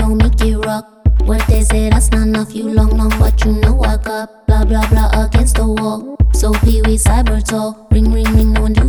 now make it rock. What they say that's not enough, you long, but you know I got blah blah blah against the wall. So Pee Wee Cyber talk, ring ring ring, no one